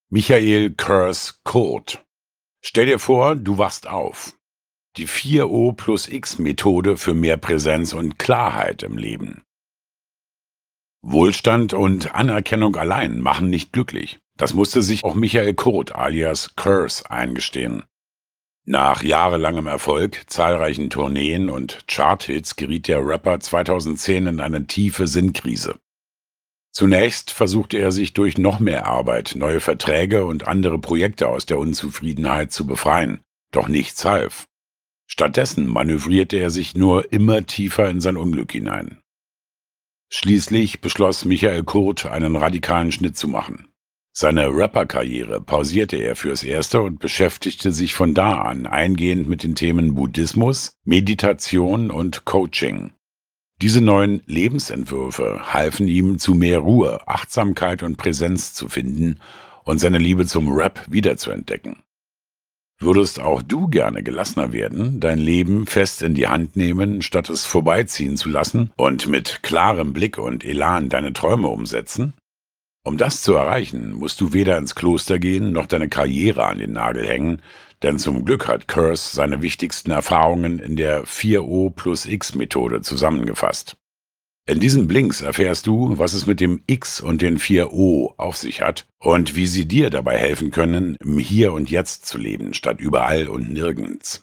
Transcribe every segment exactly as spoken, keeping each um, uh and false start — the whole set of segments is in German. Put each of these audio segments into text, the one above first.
Michael Kurs Code. Stell dir vor, du wachst auf. Die vier O plus X Methode für mehr Präsenz und Klarheit im Leben. Wohlstand und Anerkennung allein machen nicht glücklich. Das musste sich auch Michael Kurt alias Kurs eingestehen. Nach jahrelangem Erfolg, zahlreichen Tourneen und Charthits geriet der Rapper zweitausendzehn in eine tiefe Sinnkrise. Zunächst versuchte er sich durch noch mehr Arbeit, neue Verträge und andere Projekte aus der Unzufriedenheit zu befreien. Doch nichts half. Stattdessen manövrierte er sich nur immer tiefer in sein Unglück hinein. Schließlich beschloss Michael Kurt, einen radikalen Schnitt zu machen. Seine Rapperkarriere pausierte er fürs Erste und beschäftigte sich von da an eingehend mit den Themen Buddhismus, Meditation und Coaching. Diese neuen Lebensentwürfe halfen ihm, zu mehr Ruhe, Achtsamkeit und Präsenz zu finden und seine Liebe zum Rap wiederzuentdecken. Würdest auch du gerne gelassener werden, dein Leben fest in die Hand nehmen, statt es vorbeiziehen zu lassen und mit klarem Blick und Elan deine Träume umsetzen? Um das zu erreichen, musst du weder ins Kloster gehen, noch deine Karriere an den Nagel hängen, denn zum Glück hat Kurs seine wichtigsten Erfahrungen in der vier O plus X Methode zusammengefasst. In diesen Blinks erfährst du, was es mit dem X und den vier O auf sich hat und wie sie dir dabei helfen können, im Hier und Jetzt zu leben, statt überall und nirgends.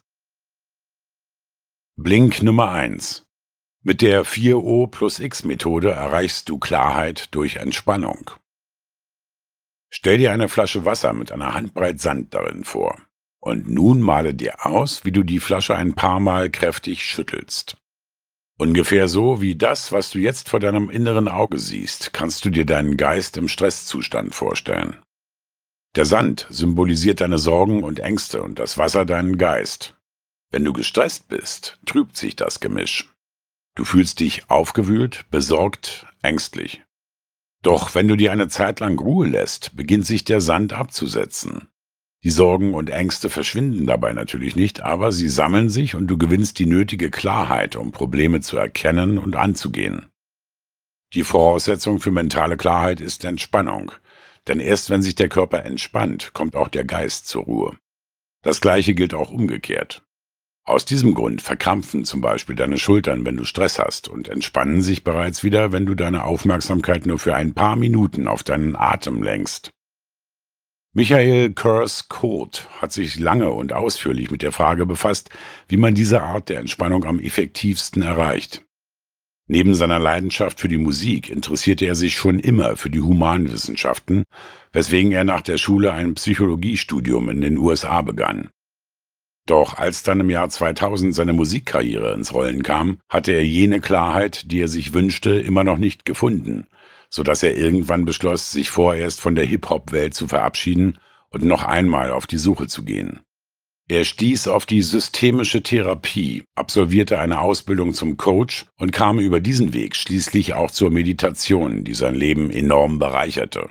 Blink Nummer eins. Mit der vier O plus X Methode erreichst du Klarheit durch Entspannung. Stell dir eine Flasche Wasser mit einer Handbreit Sand darin vor. Und nun male dir aus, wie du die Flasche ein paar Mal kräftig schüttelst. Ungefähr so wie das, was du jetzt vor deinem inneren Auge siehst, kannst du dir deinen Geist im Stresszustand vorstellen. Der Sand symbolisiert deine Sorgen und Ängste und das Wasser deinen Geist. Wenn du gestresst bist, trübt sich das Gemisch. Du fühlst dich aufgewühlt, besorgt, ängstlich. Doch wenn du dir eine Zeit lang Ruhe lässt, beginnt sich der Sand abzusetzen. Die Sorgen und Ängste verschwinden dabei natürlich nicht, aber sie sammeln sich und du gewinnst die nötige Klarheit, um Probleme zu erkennen und anzugehen. Die Voraussetzung für mentale Klarheit ist Entspannung, denn erst wenn sich der Körper entspannt, kommt auch der Geist zur Ruhe. Das Gleiche gilt auch umgekehrt. Aus diesem Grund verkrampfen zum Beispiel deine Schultern, wenn du Stress hast, und entspannen sich bereits wieder, wenn du deine Aufmerksamkeit nur für ein paar Minuten auf deinen Atem lenkst. Michael Kurs Code hat sich lange und ausführlich mit der Frage befasst, wie man diese Art der Entspannung am effektivsten erreicht. Neben seiner Leidenschaft für die Musik interessierte er sich schon immer für die Humanwissenschaften, weswegen er nach der Schule ein Psychologiestudium in den U S A begann. Doch als dann im Jahr zweitausend seine Musikkarriere ins Rollen kam, hatte er jene Klarheit, die er sich wünschte, immer noch nicht gefunden, sodass er irgendwann beschloss, sich vorerst von der Hip-Hop-Welt zu verabschieden und noch einmal auf die Suche zu gehen. Er stieß auf die systemische Therapie, absolvierte eine Ausbildung zum Coach und kam über diesen Weg schließlich auch zur Meditation, die sein Leben enorm bereicherte.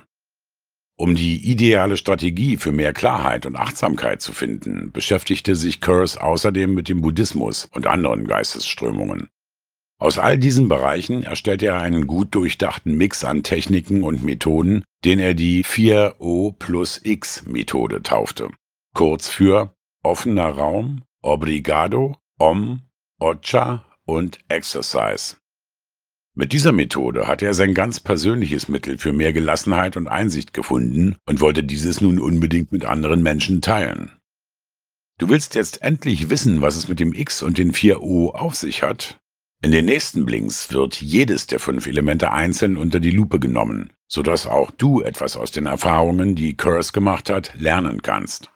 Um die ideale Strategie für mehr Klarheit und Achtsamkeit zu finden, beschäftigte sich Kurs außerdem mit dem Buddhismus und anderen Geistesströmungen. Aus all diesen Bereichen erstellte er einen gut durchdachten Mix an Techniken und Methoden, den er die vier O plus X Methode taufte. Kurz für offener Raum, Obrigado, Om, Ocha und Exercise. Mit dieser Methode hat er sein ganz persönliches Mittel für mehr Gelassenheit und Einsicht gefunden und wollte dieses nun unbedingt mit anderen Menschen teilen. Du willst jetzt endlich wissen, was es mit dem X und den vier O auf sich hat? In den nächsten Blinks wird jedes der fünf Elemente einzeln unter die Lupe genommen, sodass auch du etwas aus den Erfahrungen, die Kurs gemacht hat, lernen kannst.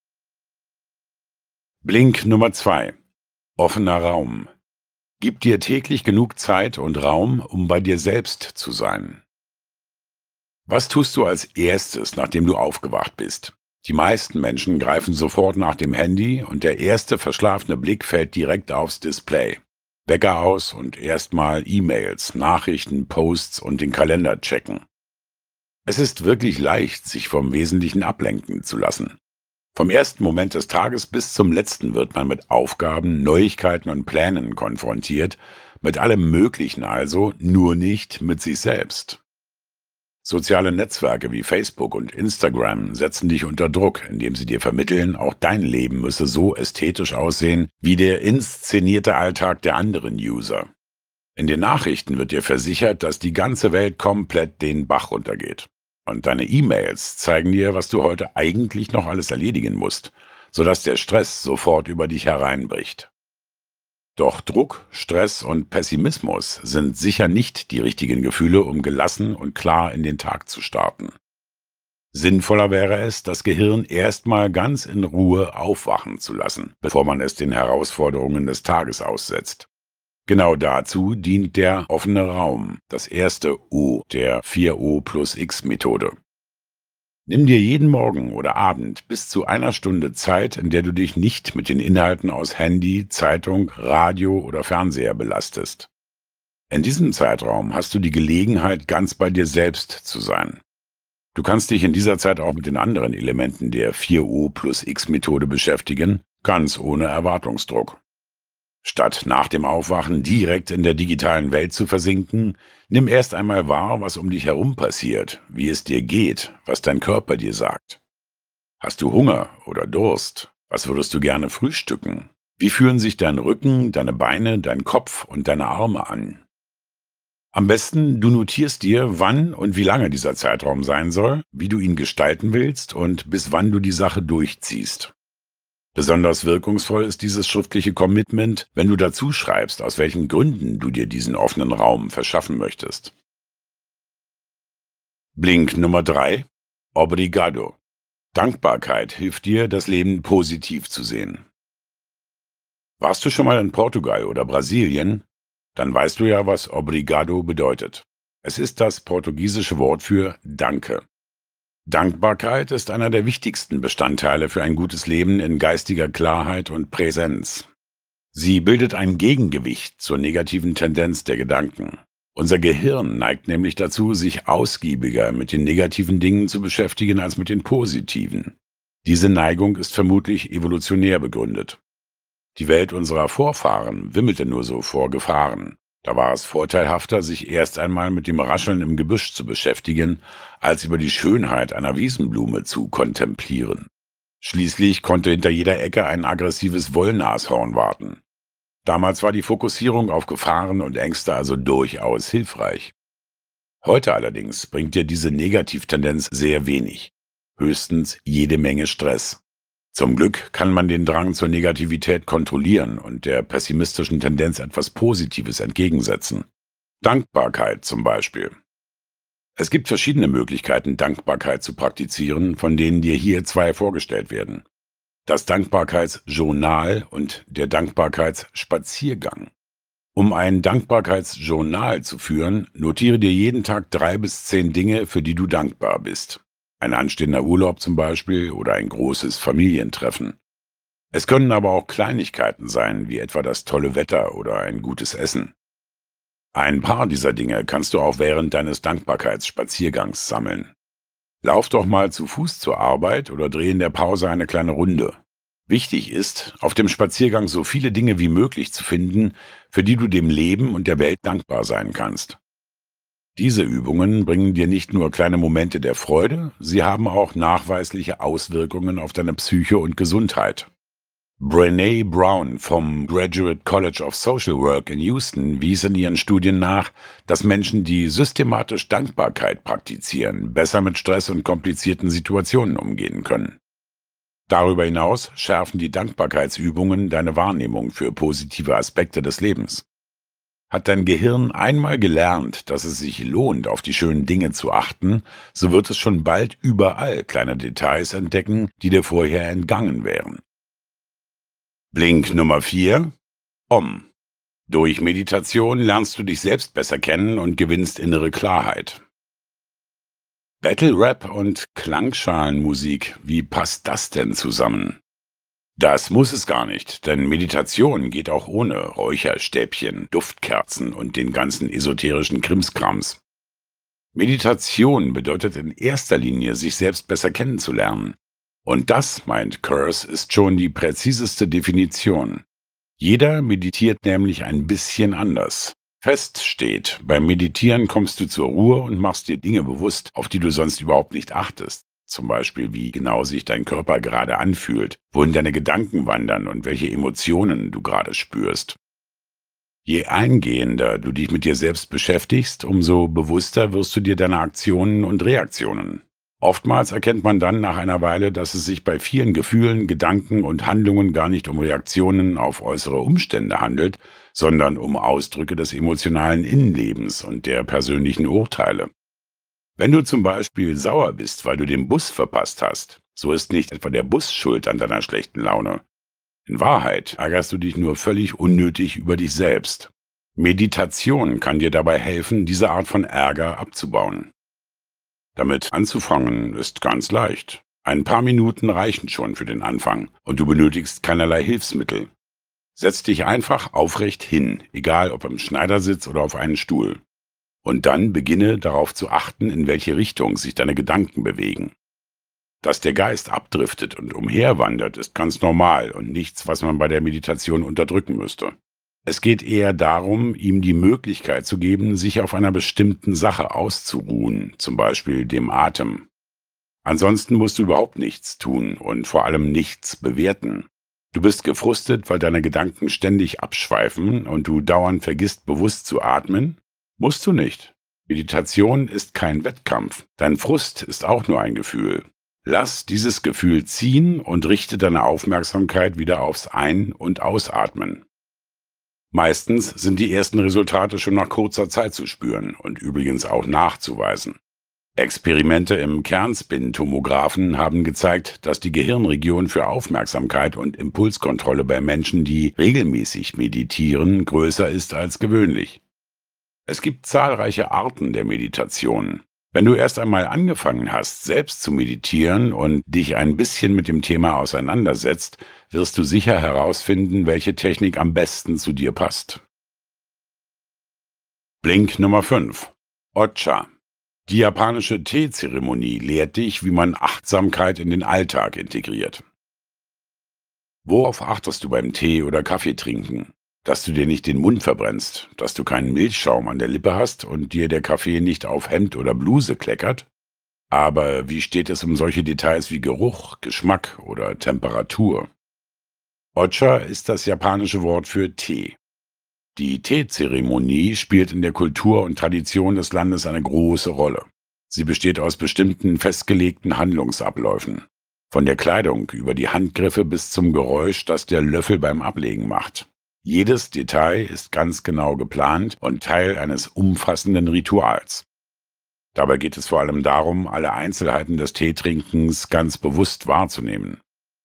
Blink Nummer zwei. Offener Raum. Gib dir täglich genug Zeit und Raum, um bei dir selbst zu sein. Was tust du als erstes, nachdem du aufgewacht bist? Die meisten Menschen greifen sofort nach dem Handy und der erste verschlafene Blick fällt direkt aufs Display. Wecker aus und erstmal E-Mails, Nachrichten, Posts und den Kalender checken. Es ist wirklich leicht, sich vom Wesentlichen ablenken zu lassen. Vom ersten Moment des Tages bis zum letzten wird man mit Aufgaben, Neuigkeiten und Plänen konfrontiert, mit allem Möglichen also, nur nicht mit sich selbst. Soziale Netzwerke wie Facebook und Instagram setzen dich unter Druck, indem sie dir vermitteln, auch dein Leben müsse so ästhetisch aussehen wie der inszenierte Alltag der anderen User. In den Nachrichten wird dir versichert, dass die ganze Welt komplett den Bach runtergeht. Und deine E-Mails zeigen dir, was du heute eigentlich noch alles erledigen musst, sodass der Stress sofort über dich hereinbricht. Doch Druck, Stress und Pessimismus sind sicher nicht die richtigen Gefühle, um gelassen und klar in den Tag zu starten. Sinnvoller wäre es, das Gehirn erstmal ganz in Ruhe aufwachen zu lassen, bevor man es den Herausforderungen des Tages aussetzt. Genau dazu dient der offene Raum, das erste O der vier O plus X Methode. Nimm dir jeden Morgen oder Abend bis zu einer Stunde Zeit, in der du dich nicht mit den Inhalten aus Handy, Zeitung, Radio oder Fernseher belastest. In diesem Zeitraum hast du die Gelegenheit, ganz bei dir selbst zu sein. Du kannst dich in dieser Zeit auch mit den anderen Elementen der vier O plus X Methode beschäftigen, ganz ohne Erwartungsdruck. Statt nach dem Aufwachen direkt in der digitalen Welt zu versinken, nimm erst einmal wahr, was um dich herum passiert, wie es dir geht, was dein Körper dir sagt. Hast du Hunger oder Durst? Was würdest du gerne frühstücken? Wie fühlen sich dein Rücken, deine Beine, dein Kopf und deine Arme an? Am besten, du notierst dir, wann und wie lange dieser Zeitraum sein soll, wie du ihn gestalten willst und bis wann du die Sache durchziehst. Besonders wirkungsvoll ist dieses schriftliche Commitment, wenn du dazu schreibst, aus welchen Gründen du dir diesen offenen Raum verschaffen möchtest. Blink Nummer drei: Obrigado. Dankbarkeit hilft dir, das Leben positiv zu sehen. Warst du schon mal in Portugal oder Brasilien? Dann weißt du ja, was Obrigado bedeutet. Es ist das portugiesische Wort für Danke. Dankbarkeit ist einer der wichtigsten Bestandteile für ein gutes Leben in geistiger Klarheit und Präsenz. Sie bildet ein Gegengewicht zur negativen Tendenz der Gedanken. Unser Gehirn neigt nämlich dazu, sich ausgiebiger mit den negativen Dingen zu beschäftigen als mit den positiven. Diese Neigung ist vermutlich evolutionär begründet. Die Welt unserer Vorfahren wimmelte nur so vor Gefahren. Da war es vorteilhafter, sich erst einmal mit dem Rascheln im Gebüsch zu beschäftigen, als über die Schönheit einer Wiesenblume zu kontemplieren. Schließlich konnte hinter jeder Ecke ein aggressives Wollnashorn warten. Damals war die Fokussierung auf Gefahren und Ängste also durchaus hilfreich. Heute allerdings bringt dir diese Negativtendenz sehr wenig, höchstens jede Menge Stress. Zum Glück kann man den Drang zur Negativität kontrollieren und der pessimistischen Tendenz etwas Positives entgegensetzen. Dankbarkeit zum Beispiel. Es gibt verschiedene Möglichkeiten, Dankbarkeit zu praktizieren, von denen dir hier zwei vorgestellt werden: Das Dankbarkeitsjournal und der Dankbarkeitsspaziergang. Um ein Dankbarkeitsjournal zu führen, notiere dir jeden Tag drei bis zehn Dinge, für die du dankbar bist. Ein anstehender Urlaub zum Beispiel oder ein großes Familientreffen. Es können aber auch Kleinigkeiten sein, wie etwa das tolle Wetter oder ein gutes Essen. Ein paar dieser Dinge kannst du auch während deines Dankbarkeitsspaziergangs sammeln. Lauf doch mal zu Fuß zur Arbeit oder dreh in der Pause eine kleine Runde. Wichtig ist, auf dem Spaziergang so viele Dinge wie möglich zu finden, für die du dem Leben und der Welt dankbar sein kannst. Diese Übungen bringen dir nicht nur kleine Momente der Freude, sie haben auch nachweisliche Auswirkungen auf deine Psyche und Gesundheit. Brené Brown vom Graduate College of Social Work in Houston wies in ihren Studien nach, dass Menschen, die systematisch Dankbarkeit praktizieren, besser mit Stress und komplizierten Situationen umgehen können. Darüber hinaus schärfen die Dankbarkeitsübungen deine Wahrnehmung für positive Aspekte des Lebens. Hat dein Gehirn einmal gelernt, dass es sich lohnt, auf die schönen Dinge zu achten, so wird es schon bald überall kleine Details entdecken, die dir vorher entgangen wären. Blink Nummer vier: Om. Durch Meditation lernst du dich selbst besser kennen und gewinnst innere Klarheit. Battle Rap und Klangschalenmusik, wie passt das denn zusammen? Das muss es gar nicht, denn Meditation geht auch ohne Räucherstäbchen, Duftkerzen und den ganzen esoterischen Krimskrams. Meditation bedeutet in erster Linie, sich selbst besser kennenzulernen. Und das, meint Kurz, ist schon die präziseste Definition. Jeder meditiert nämlich ein bisschen anders. Fest steht, beim Meditieren kommst du zur Ruhe und machst dir Dinge bewusst, auf die du sonst überhaupt nicht achtest. Zum Beispiel, wie genau sich dein Körper gerade anfühlt, wohin deine Gedanken wandern und welche Emotionen du gerade spürst. Je eingehender du dich mit dir selbst beschäftigst, umso bewusster wirst du dir deiner Aktionen und Reaktionen. Oftmals erkennt man dann nach einer Weile, dass es sich bei vielen Gefühlen, Gedanken und Handlungen gar nicht um Reaktionen auf äußere Umstände handelt, sondern um Ausdrücke des emotionalen Innenlebens und der persönlichen Urteile. Wenn du zum Beispiel sauer bist, weil du den Bus verpasst hast, so ist nicht etwa der Bus schuld an deiner schlechten Laune. In Wahrheit ärgerst du dich nur völlig unnötig über dich selbst. Meditation kann dir dabei helfen, diese Art von Ärger abzubauen. Damit anzufangen ist ganz leicht. Ein paar Minuten reichen schon für den Anfang und du benötigst keinerlei Hilfsmittel. Setz dich einfach aufrecht hin, egal ob im Schneidersitz oder auf einen Stuhl. Und dann beginne darauf zu achten, in welche Richtung sich deine Gedanken bewegen. Dass der Geist abdriftet und umherwandert, ist ganz normal und nichts, was man bei der Meditation unterdrücken müsste. Es geht eher darum, ihm die Möglichkeit zu geben, sich auf einer bestimmten Sache auszuruhen, zum Beispiel dem Atem. Ansonsten musst du überhaupt nichts tun und vor allem nichts bewerten. Du bist gefrustet, weil deine Gedanken ständig abschweifen und du dauernd vergisst, bewusst zu atmen? Musst du nicht. Meditation ist kein Wettkampf. Dein Frust ist auch nur ein Gefühl. Lass dieses Gefühl ziehen und richte deine Aufmerksamkeit wieder aufs Ein- und Ausatmen. Meistens sind die ersten Resultate schon nach kurzer Zeit zu spüren und übrigens auch nachzuweisen. Experimente im Kernspin-Tomographen haben gezeigt, dass die Gehirnregion für Aufmerksamkeit und Impulskontrolle bei Menschen, die regelmäßig meditieren, größer ist als gewöhnlich. Es gibt zahlreiche Arten der Meditation. Wenn du erst einmal angefangen hast, selbst zu meditieren und dich ein bisschen mit dem Thema auseinandersetzt, wirst du sicher herausfinden, welche Technik am besten zu dir passt. Blink Nummer fünf. Ocha. Die japanische Teezeremonie lehrt dich, wie man Achtsamkeit in den Alltag integriert. Worauf achtest du beim Tee oder Kaffee trinken? Dass du dir nicht den Mund verbrennst, dass du keinen Milchschaum an der Lippe hast und dir der Kaffee nicht auf Hemd oder Bluse kleckert? Aber wie steht es um solche Details wie Geruch, Geschmack oder Temperatur? Ocha ist das japanische Wort für Tee. Die Teezeremonie spielt in der Kultur und Tradition des Landes eine große Rolle. Sie besteht aus bestimmten festgelegten Handlungsabläufen. Von der Kleidung über die Handgriffe bis zum Geräusch, das der Löffel beim Ablegen macht. Jedes Detail ist ganz genau geplant und Teil eines umfassenden Rituals. Dabei geht es vor allem darum, alle Einzelheiten des Teetrinkens ganz bewusst wahrzunehmen.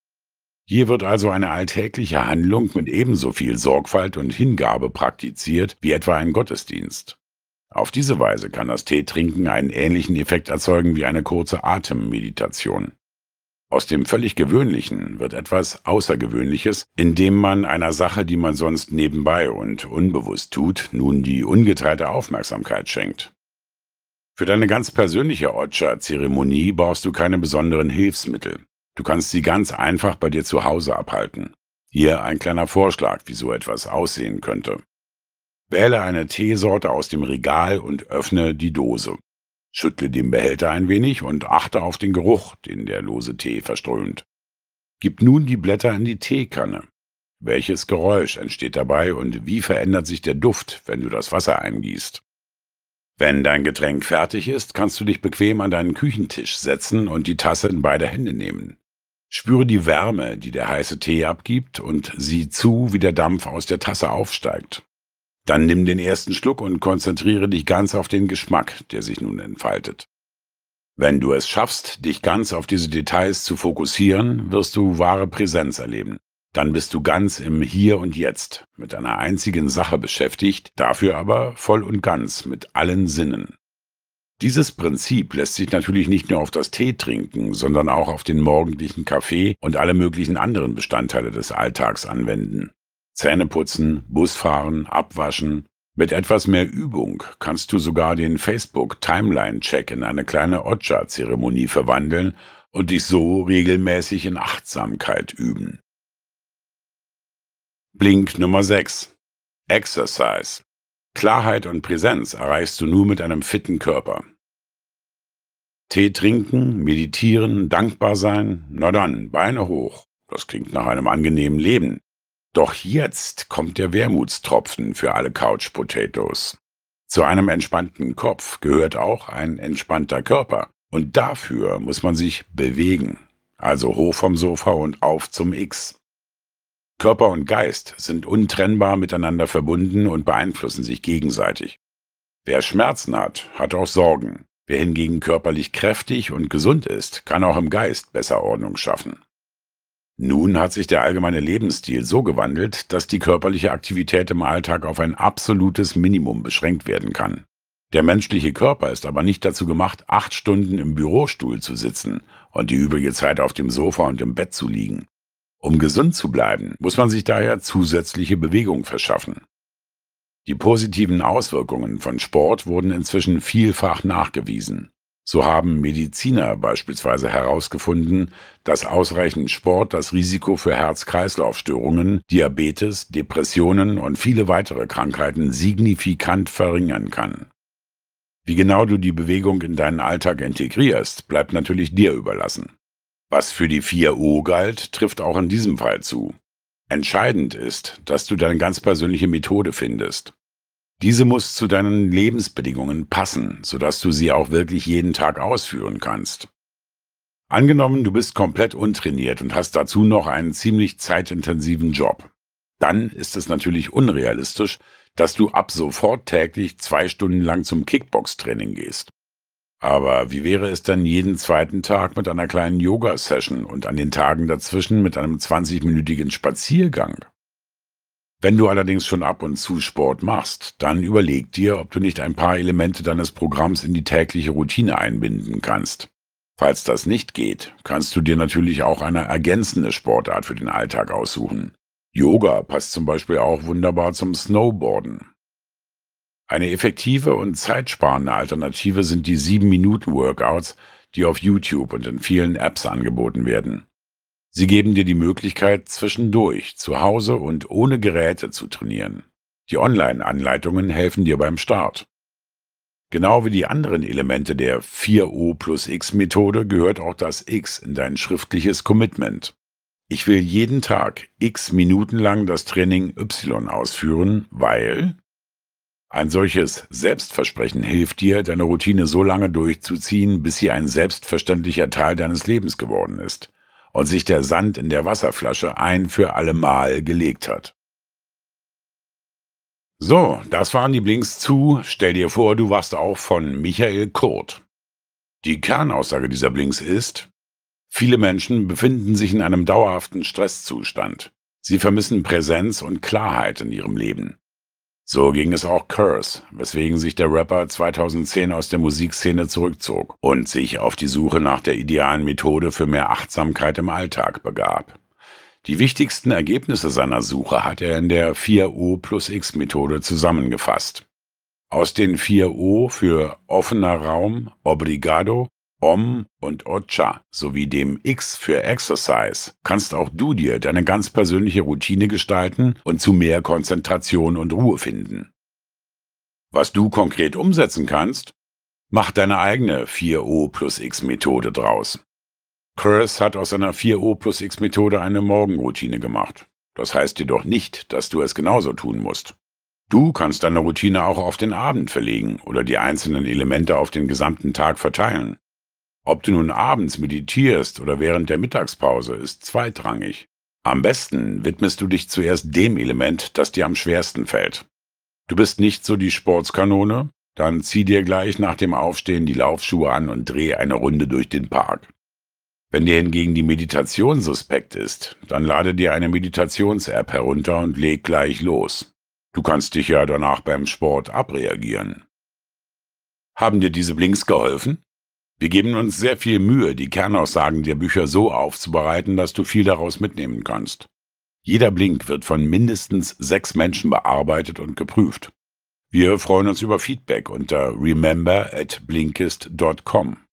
Hier wird also eine alltägliche Handlung mit ebenso viel Sorgfalt und Hingabe praktiziert wie etwa ein Gottesdienst. Auf diese Weise kann das Teetrinken einen ähnlichen Effekt erzeugen wie eine kurze Atemmeditation. Aus dem völlig Gewöhnlichen wird etwas Außergewöhnliches, indem man einer Sache, die man sonst nebenbei und unbewusst tut, nun die ungeteilte Aufmerksamkeit schenkt. Für deine ganz persönliche Ocha-Zeremonie brauchst du keine besonderen Hilfsmittel. Du kannst sie ganz einfach bei dir zu Hause abhalten. Hier ein kleiner Vorschlag, wie so etwas aussehen könnte. Wähle eine Teesorte aus dem Regal und öffne die Dose. Schüttle den Behälter ein wenig und achte auf den Geruch, den der lose Tee verströmt. Gib nun die Blätter in die Teekanne. Welches Geräusch entsteht dabei und wie verändert sich der Duft, wenn du das Wasser eingießt? Wenn dein Getränk fertig ist, kannst du dich bequem an deinen Küchentisch setzen und die Tasse in beide Hände nehmen. Spüre die Wärme, die der heiße Tee abgibt, und sieh zu, wie der Dampf aus der Tasse aufsteigt. Dann nimm den ersten Schluck und konzentriere dich ganz auf den Geschmack, der sich nun entfaltet. Wenn du es schaffst, dich ganz auf diese Details zu fokussieren, wirst du wahre Präsenz erleben. Dann bist du ganz im Hier und Jetzt, mit einer einzigen Sache beschäftigt, dafür aber voll und ganz mit allen Sinnen. Dieses Prinzip lässt sich natürlich nicht nur auf das Teetrinken, sondern auch auf den morgendlichen Kaffee und alle möglichen anderen Bestandteile des Alltags anwenden. Zähneputzen, Busfahren, Abwaschen. Mit etwas mehr Übung kannst du sogar den Facebook-Timeline-Check in eine kleine Ocha-Zeremonie verwandeln und dich so regelmäßig in Achtsamkeit üben. Blink Nummer sechs. Exercise. Klarheit und Präsenz erreichst du nur mit einem fitten Körper. Tee trinken, meditieren, dankbar sein, na dann, Beine hoch. Das klingt nach einem angenehmen Leben. Doch jetzt kommt der Wermutstropfen für alle Couch Potatoes. Zu einem entspannten Kopf gehört auch ein entspannter Körper. Und dafür muss man sich bewegen. Also hoch vom Sofa und auf zum X. Körper und Geist sind untrennbar miteinander verbunden und beeinflussen sich gegenseitig. Wer Schmerzen hat, hat auch Sorgen. Wer hingegen körperlich kräftig und gesund ist, kann auch im Geist besser Ordnung schaffen. Nun hat sich der allgemeine Lebensstil so gewandelt, dass die körperliche Aktivität im Alltag auf ein absolutes Minimum beschränkt werden kann. Der menschliche Körper ist aber nicht dazu gemacht, acht Stunden im Bürostuhl zu sitzen und die übrige Zeit auf dem Sofa und im Bett zu liegen. Um gesund zu bleiben, muss man sich daher zusätzliche Bewegung verschaffen. Die positiven Auswirkungen von Sport wurden inzwischen vielfach nachgewiesen. So haben Mediziner beispielsweise herausgefunden, dass ausreichend Sport das Risiko für Herz-Kreislauf-Störungen, Diabetes, Depressionen und viele weitere Krankheiten signifikant verringern kann. Wie genau du die Bewegung in deinen Alltag integrierst, bleibt natürlich dir überlassen. Was für die vier O galt, trifft auch in diesem Fall zu. Entscheidend ist, dass du deine ganz persönliche Methode findest. Diese muss zu deinen Lebensbedingungen passen, sodass du sie auch wirklich jeden Tag ausführen kannst. Angenommen, du bist komplett untrainiert und hast dazu noch einen ziemlich zeitintensiven Job. Dann ist es natürlich unrealistisch, dass du ab sofort täglich zwei Stunden lang zum Kickbox-Training gehst. Aber wie wäre es denn jeden zweiten Tag mit einer kleinen Yoga-Session und an den Tagen dazwischen mit einem zwanzigminütigen Spaziergang? Wenn du allerdings schon ab und zu Sport machst, dann überleg dir, ob du nicht ein paar Elemente deines Programms in die tägliche Routine einbinden kannst. Falls das nicht geht, kannst du dir natürlich auch eine ergänzende Sportart für den Alltag aussuchen. Yoga passt zum Beispiel auch wunderbar zum Snowboarden. Eine effektive und zeitsparende Alternative sind die sieben Minuten Workouts, die auf YouTube und in vielen Apps angeboten werden. Sie geben dir die Möglichkeit, zwischendurch, zu Hause und ohne Geräte zu trainieren. Die Online-Anleitungen helfen dir beim Start. Genau wie die anderen Elemente der vier O plus X Methode gehört auch das X in dein schriftliches Commitment. Ich will jeden Tag x Minuten lang das Training Y ausführen, weil ein solches Selbstversprechen hilft dir, deine Routine so lange durchzuziehen, bis sie ein selbstverständlicher Teil deines Lebens geworden ist und sich der Sand in der Wasserflasche ein für allemal gelegt hat. So, das waren die Blinks zu Stell dir vor, du wachst auf von Michael Kurt. Die Kernaussage dieser Blinks ist: Viele Menschen befinden sich in einem dauerhaften Stresszustand. Sie vermissen Präsenz und Klarheit in ihrem Leben. So ging es auch Curse, weswegen sich der Rapper zweitausendzehn aus der Musikszene zurückzog und sich auf die Suche nach der idealen Methode für mehr Achtsamkeit im Alltag begab. Die wichtigsten Ergebnisse seiner Suche hat er in der vier O plus X Methode zusammengefasst. Aus den vier O für offener Raum, Obrigado, Om und Ocha sowie dem X für Exercise kannst auch du dir deine ganz persönliche Routine gestalten und zu mehr Konzentration und Ruhe finden. Was du konkret umsetzen kannst? Mach deine eigene vier O plus X Methode draus. Chris hat aus seiner vier O plus X Methode eine Morgenroutine gemacht. Das heißt jedoch nicht, dass du es genauso tun musst. Du kannst deine Routine auch auf den Abend verlegen oder die einzelnen Elemente auf den gesamten Tag verteilen. Ob du nun abends meditierst oder während der Mittagspause, ist zweitrangig. Am besten widmest du dich zuerst dem Element, das dir am schwersten fällt. Du bist nicht so die Sportskanone? Dann zieh dir gleich nach dem Aufstehen die Laufschuhe an und dreh eine Runde durch den Park. Wenn dir hingegen die Meditation suspekt ist, dann lade dir eine Meditations-App herunter und leg gleich los. Du kannst dich ja danach beim Sport abreagieren. Haben dir diese Blinks geholfen? Wir geben uns sehr viel Mühe, die Kernaussagen der Bücher so aufzubereiten, dass du viel daraus mitnehmen kannst. Jeder Blink wird von mindestens sechs Menschen bearbeitet und geprüft. Wir freuen uns über Feedback unter remember at blinkist dot com.